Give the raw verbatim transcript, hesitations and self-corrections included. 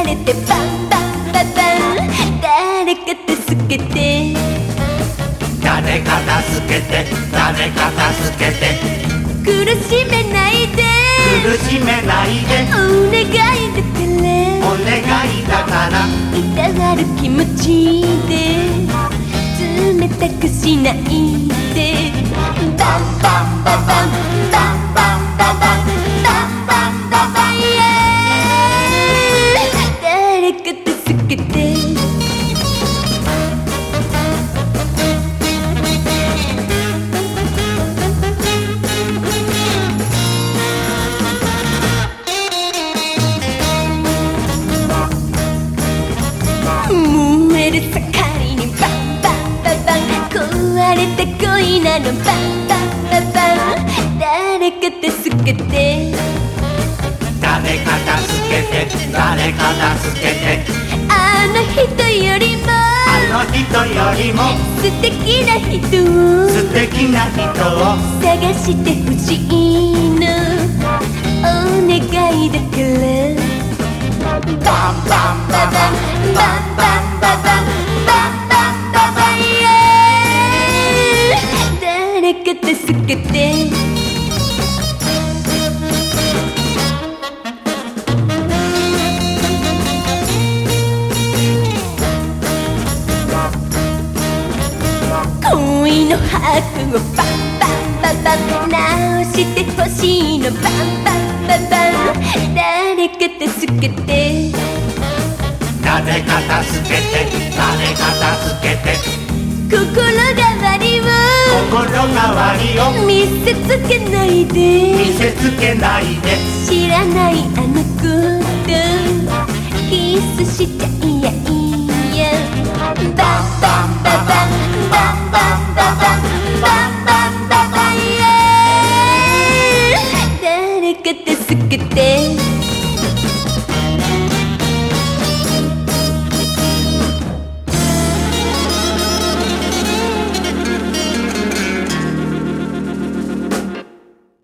れてバンバンババン誰か助けて誰か助けて誰か助けて苦しめないで苦しめないでお願いだからお願いだからいたわる気持ちで冷たくしないでバンバンババンバンバンババンバンバンババンイエー誰か助けて燃える盛りにバンバンババン壊れた恋なのバンバンババン誰か助けて誰か助けて誰か助けてあの人よりもあの人よりも素敵な人を素敵な人を探してほしいのお願いだからバンバンババンバンバンバンバンバンバンババンイエー誰か助けて恋の拍をバンバンババン直してほしいのバンバンババン誰か助けて誰か助けて誰か助けて心変わりを心変わりを見せつけないで見せつけないで知らないあの子とキスしちゃいやいやバンバンババン